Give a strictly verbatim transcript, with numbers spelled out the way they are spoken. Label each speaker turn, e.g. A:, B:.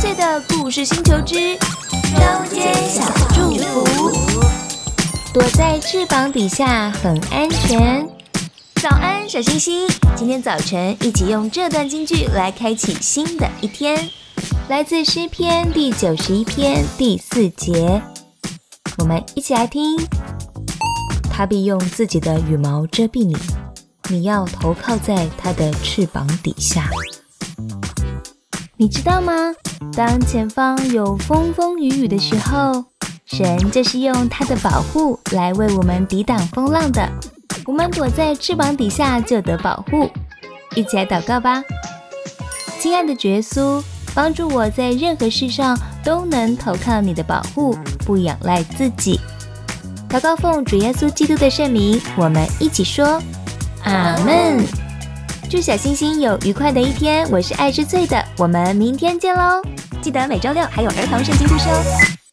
A: 岁的故事星球之周间小祝福。躲在翅膀底下很安全。早安，小星星！今天早晨一起用这段金句来开启新的一天，来自诗篇第九十一篇第四节。我们一起来听。他必用自己的羽毛遮蔽你，你要投靠在他的翅膀底下。你知道吗？当前方有风风雨雨的时候，神就是用他的保护来为我们抵挡风浪的。我们躲在翅膀底下就得保护。一起来祷告吧。亲爱的主耶稣，帮助我在任何事上都能投靠你的保护，不仰赖自己。祷告奉主耶稣基督的圣名，我们一起说阿们。祝小星星有愉快的一天，我是爱吃脆的，我们明天见咯。记得每周六还有儿童圣经故事哦。